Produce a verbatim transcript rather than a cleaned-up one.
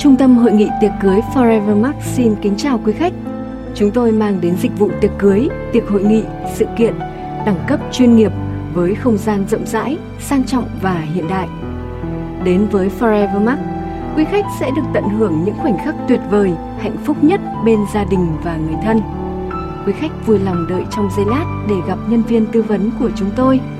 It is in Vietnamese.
Trung tâm Hội nghị Tiệc cưới Forever Mark xin kính chào quý khách. Chúng tôi mang đến dịch vụ tiệc cưới, tiệc hội nghị, sự kiện, đẳng cấp chuyên nghiệp với không gian rộng rãi, sang trọng và hiện đại. Đến với Forever Mark, quý khách sẽ được tận hưởng những khoảnh khắc tuyệt vời, hạnh phúc nhất bên gia đình và người thân. Quý khách vui lòng đợi trong giây lát để gặp nhân viên tư vấn của chúng tôi.